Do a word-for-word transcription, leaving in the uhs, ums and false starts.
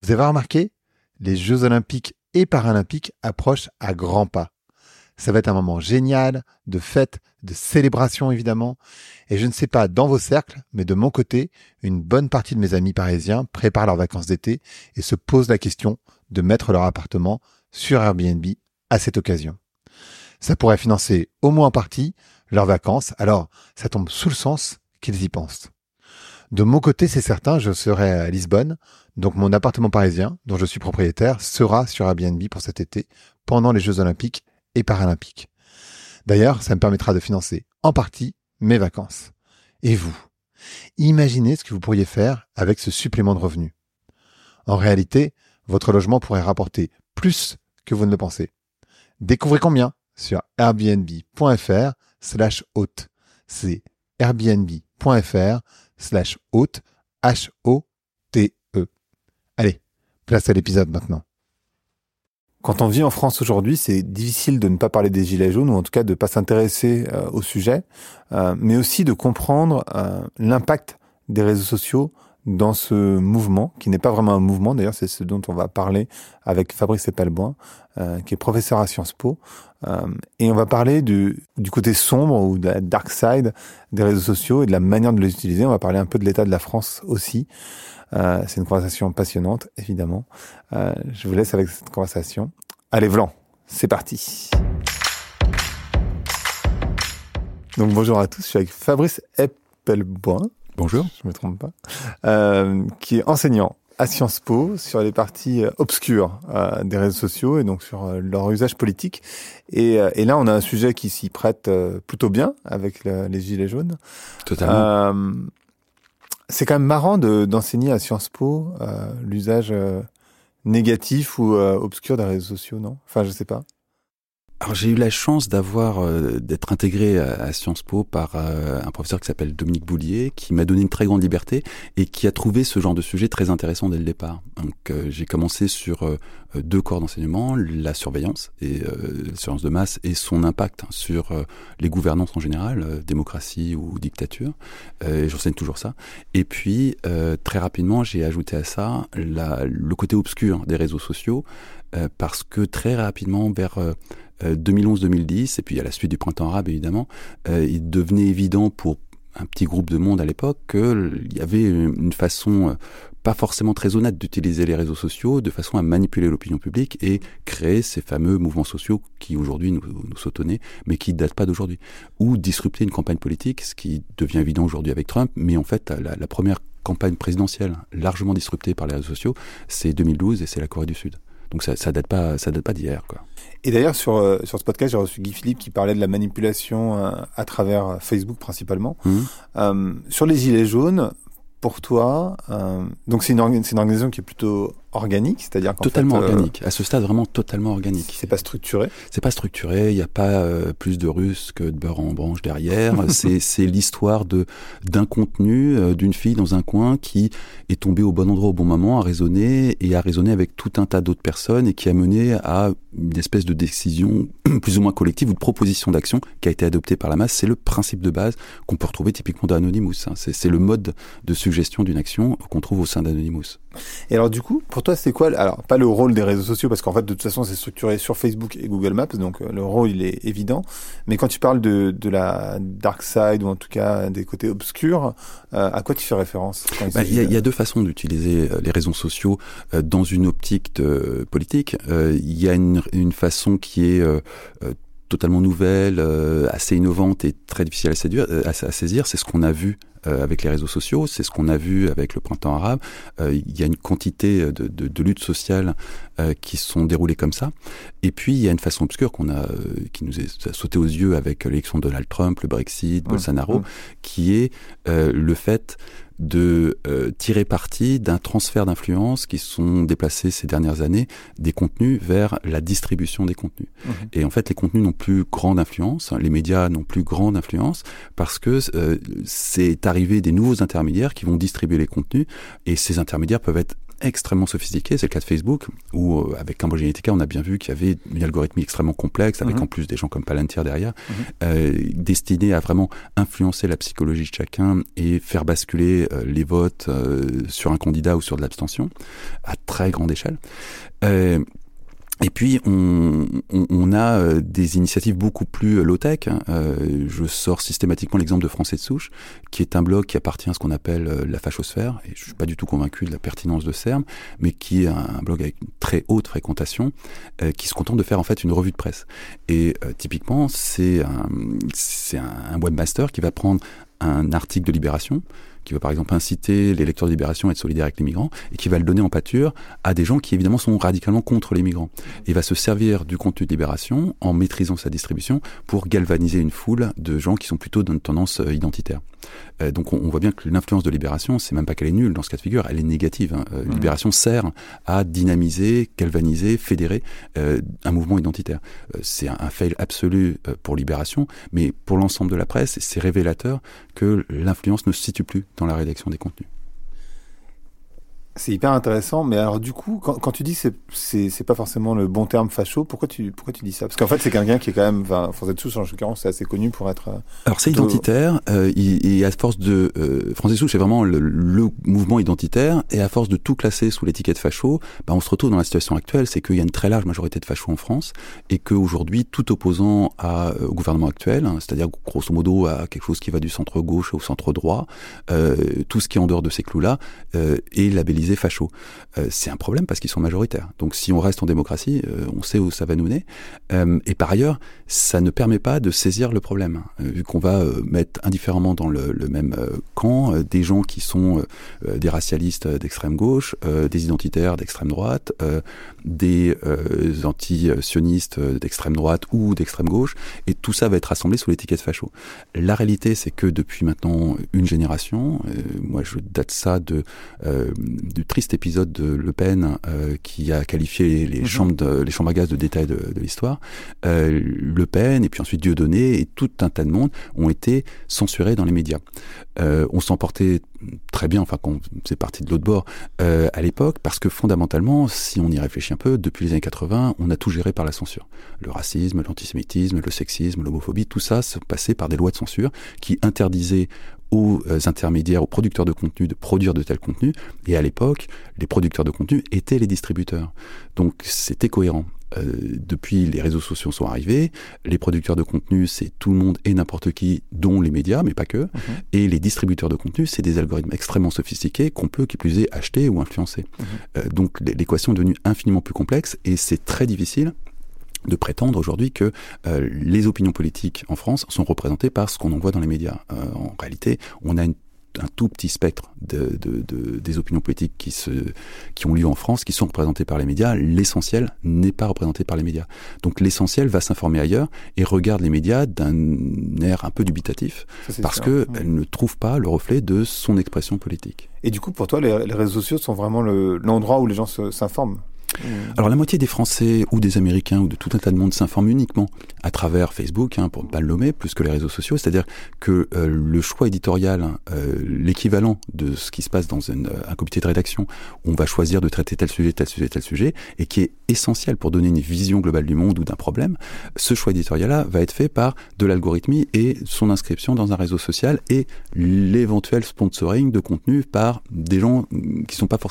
Vous avez remarqué, les Jeux Olympiques et Paralympiques approchent à grands pas. Ça va être un moment génial, de fête, de célébration évidemment. Et je ne sais pas dans vos cercles, mais de mon côté, une bonne partie de mes amis parisiens préparent leurs vacances d'été et se posent la question de mettre leur appartement sur Airbnb à cette occasion. Ça pourrait financer au moins en partie leurs vacances, alors ça tombe sous le sens qu'ils y pensent. De mon côté, c'est certain, je serai à Lisbonne, donc mon appartement parisien, dont je suis propriétaire, sera sur Airbnb pour cet été, pendant les Jeux Olympiques et Paralympiques. D'ailleurs, ça me permettra de financer en partie mes vacances. Et vous, imaginez ce que vous pourriez faire avec ce supplément de revenus. En réalité, votre logement pourrait rapporter plus que vous ne le pensez. Découvrez combien sur airbnb.fr slash hôte. C'est airbnb.fr slash hôte, H O T E. Allez, place à l'épisode maintenant. Quand on vit en France aujourd'hui, c'est difficile de ne pas parler des gilets jaunes, ou en tout cas de ne pas s'intéresser euh, au sujet, euh, mais aussi de comprendre euh, l'impact des réseaux sociaux dans ce mouvement, qui n'est pas vraiment un mouvement, d'ailleurs c'est ce dont on va parler avec Fabrice Epelboin, euh, qui est professeur à Sciences Po, euh, et on va parler du, du côté sombre ou de la dark side des réseaux sociaux et de la manière de les utiliser. On va parler un peu de l'état de la France aussi. Euh, c'est une conversation passionnante, évidemment. Euh, je vous laisse avec cette conversation. Allez, Vlan, c'est parti. Donc bonjour à tous, je suis avec Fabrice Epelboin. Bonjour. Je me trompe pas. Euh, qui est enseignant à Sciences Po sur les parties obscures euh, des réseaux sociaux et donc sur euh, leur usage politique. Et, euh, et là, on a un sujet qui s'y prête euh, plutôt bien avec le, les gilets jaunes. Totalement. Euh, c'est quand même marrant de, d'enseigner à Sciences Po euh, l'usage euh, négatif ou euh, obscur des réseaux sociaux, non ? Enfin, je sais pas. Alors j'ai eu la chance d'avoir euh, d'être intégré à, à Sciences Po par euh, un professeur qui s'appelle Dominique Boulier, qui m'a donné une très grande liberté et qui a trouvé ce genre de sujet très intéressant dès le départ. Donc euh, j'ai commencé sur euh, deux corps d'enseignement, la surveillance et euh, la surveillance de masse et son impact sur euh, les gouvernances en général, euh, démocratie ou dictature. Euh, et j'enseigne toujours ça. Et puis euh, très rapidement j'ai ajouté à ça la, le côté obscur des réseaux sociaux euh, parce que très rapidement vers euh, deux mille onze deux mille dix, et puis à la suite du printemps arabe évidemment, euh, il devenait évident pour un petit groupe de monde à l'époque qu'il y avait une façon euh, pas forcément très honnête d'utiliser les réseaux sociaux de façon à manipuler l'opinion publique et créer ces fameux mouvements sociaux qui aujourd'hui nous, nous sautonnaient, mais qui ne datent pas d'aujourd'hui. Ou disrupter une campagne politique, ce qui devient évident aujourd'hui avec Trump, mais en fait la, la première campagne présidentielle largement disruptée par les réseaux sociaux, c'est deux mille douze et c'est la Corée du Sud. Donc ça, ça date pas, ça date pas d'hier, quoi. Et d'ailleurs, sur, euh, sur ce podcast, j'ai reçu Guy Philippe qui parlait de la manipulation euh, à travers Facebook principalement. Mmh. Euh, sur les gilets jaunes, pour toi, euh, donc c'est une, orga- c'est une organisation qui est plutôt organique, c'est-à-dire qu'en totalement fait, euh, organique. À ce stade, vraiment totalement organique. C'est pas structuré. C'est pas structuré. Il n'y a pas euh, plus de Russes que de beurre en branche derrière. c'est, c'est l'histoire de d'un contenu euh, d'une fille dans un coin qui est tombée au bon endroit au bon moment, a raisonné et a raisonné avec tout un tas d'autres personnes et qui a mené à une espèce de décision plus ou moins collective ou de proposition d'action qui a été adoptée par la masse. C'est le principe de base qu'on peut retrouver typiquement dans Anonymous. Hein. C'est, c'est le mode de suggestion d'une action qu'on trouve au sein d'Anonymous. Et alors du coup, pour toi, c'est quoi, alors pas le rôle des réseaux sociaux, parce qu'en fait, de toute façon, c'est structuré sur Facebook et Google Maps, donc euh, le rôle, il est évident. Mais quand tu parles de, de la dark side, ou en tout cas des côtés obscurs, euh, à quoi tu fais référence ? Il bah, y, a, de... y a deux façons d'utiliser les réseaux sociaux euh, dans une optique de, politique. Il euh, y a une, une façon qui est euh, euh, totalement nouvelle, euh, assez innovante et très difficile à, séduire, à, à saisir. C'est ce qu'on a vu Euh, avec les réseaux sociaux, c'est ce qu'on a vu avec le printemps arabe. Euh, il y a une quantité de, de, de luttes sociales euh, qui sont déroulées comme ça. Et puis, il y a une façon obscure qu'on a, euh, qui nous est sauté aux yeux avec l'élection de Donald Trump, le Brexit, mmh, Bolsonaro, mmh. qui est euh, le fait de euh, tirer parti d'un transfert d'influence qui sont déplacés ces dernières années des contenus vers la distribution des contenus. Mmh. Et en fait, les contenus n'ont plus grande influence, les médias n'ont plus grande influence parce que euh, c'est arrivé des nouveaux intermédiaires qui vont distribuer les contenus et ces intermédiaires peuvent être extrêmement sophistiqués. C'est le cas de Facebook, où euh, avec Cambridge Analytica, on a bien vu qu'il y avait une algorithmie extrêmement complexe, avec mmh. en plus des gens comme Palantir derrière, mmh. euh, destinés à vraiment influencer la psychologie de chacun et faire basculer euh, les votes euh, sur un candidat ou sur de l'abstention, à très grande échelle. Euh, Et puis, on, on, on a euh, des initiatives beaucoup plus low-tech. Euh, je sors systématiquement l'exemple de Français de souche, qui est un blog qui appartient à ce qu'on appelle euh, la fachosphère. Et je suis pas du tout convaincu de la pertinence de ce terme, mais qui est un, un blog avec une très haute fréquentation, euh, qui se contente de faire en fait une revue de presse. Et euh, typiquement, c'est un, c'est un, un webmaster qui va prendre un article de Libération, qui va par exemple inciter les lecteurs de Libération à être solidaires avec les migrants, et qui va le donner en pâture à des gens qui évidemment sont radicalement contre les migrants. Et va se servir du contenu de Libération en maîtrisant sa distribution pour galvaniser une foule de gens qui sont plutôt d'une tendance identitaire. Euh, donc on, on voit bien que l'influence de Libération, c'est même pas qu'elle est nulle dans ce cas de figure, elle est négative. Hein. Euh, mmh. Libération sert à dynamiser, galvaniser, fédérer euh, un mouvement identitaire. Euh, c'est un, un fail absolu euh, pour Libération, mais pour l'ensemble de la presse, c'est révélateur que l'influence ne se situe plus dans la rédaction des contenus. C'est hyper intéressant, mais alors du coup, quand, quand tu dis que c'est, c'est, c'est pas forcément le bon terme facho, pourquoi tu, pourquoi tu dis ça? Parce qu'en fait, c'est quelqu'un qui est quand même, enfin, Français de souche, en l'occurrence, c'est assez connu pour être... Euh, alors c'est plutôt... identitaire, euh, et à force de... Euh, Français de souche, c'est vraiment le, le mouvement identitaire, et à force de tout classer sous l'étiquette facho, bah, on se retrouve dans la situation actuelle, c'est qu'il y a une très large majorité de fachos en France, et qu'aujourd'hui, tout opposant à, au gouvernement actuel, hein, c'est-à-dire grosso modo à quelque chose qui va du centre-gauche au centre-droit, euh, tout ce qui est en dehors de ces clous-là, euh, est labellisé facho. Euh, c'est un problème parce qu'ils sont majoritaires. Donc si on reste en démocratie, euh, on sait où ça va nous mener. Euh, et par ailleurs, ça ne permet pas de saisir le problème. Euh, vu qu'on va euh, mettre indifféremment dans le, le même euh, camp euh, des gens qui sont euh, des racialistes d'extrême gauche, euh, des identitaires d'extrême droite, euh, des euh, anti-sionistes d'extrême droite ou d'extrême gauche, et tout ça va être rassemblé sous l'étiquette facho. La réalité, c'est que depuis maintenant une génération, euh, moi je date ça de euh, du triste épisode de Le Pen euh, qui a qualifié les, mmh. chambres de, les chambres à gaz de détail de, de l'histoire. Euh, Le Pen et puis ensuite Dieudonné et tout un tas de monde ont été censurés dans les médias. Euh, on s'en portait très bien, enfin quand c'est parti de l'autre bord euh, à l'époque, parce que fondamentalement, si on y réfléchit un peu, depuis les années quatre-vingts, on a tout géré par la censure. Le racisme, l'antisémitisme, le sexisme, l'homophobie, tout ça se passait par des lois de censure qui interdisaient aux intermédiaires, aux producteurs de contenu de produire de tels contenus. Et à l'époque, les producteurs de contenu étaient les distributeurs. Donc c'était cohérent. Euh, depuis, les réseaux sociaux sont arrivés. Les producteurs de contenu, c'est tout le monde et n'importe qui, dont les médias, mais pas que. Mmh. Et les distributeurs de contenu, c'est des algorithmes extrêmement sophistiqués qu'on peut, qui plus est, acheter ou influencer. Mmh. Euh, donc l'équation est devenue infiniment plus complexe et c'est très difficile de prétendre aujourd'hui que euh, les opinions politiques en France sont représentées par ce qu'on en voit dans les médias. Euh, en réalité, on a une un tout petit spectre de, de, de, des opinions politiques qui, se, qui ont lieu en France, qui sont représentées par les médias. L'essentiel n'est pas représenté par les médias. Donc l'essentiel va s'informer ailleurs et regarde les médias d'un air un peu dubitatif, ça, parce qu'elle mmh. ne trouve pas le reflet de son expression politique. Et du coup, pour toi, les, les réseaux sociaux sont vraiment le, l'endroit où les gens se, s'informent? Alors la moitié des Français ou des Américains ou de tout un tas de monde s'informent uniquement à travers Facebook, hein, pour ne pas le nommer, plus que les réseaux sociaux. C'est-à-dire que euh, le choix éditorial, euh, l'équivalent de ce qui se passe dans une, un comité de rédaction, où on va choisir de traiter tel sujet, tel sujet, tel sujet, et qui est essentiel pour donner une vision globale du monde ou d'un problème, ce choix éditorial-là va être fait par de l'algorithmie et son inscription dans un réseau social et l'éventuel sponsoring de contenu par des gens qui ne sont pas forcément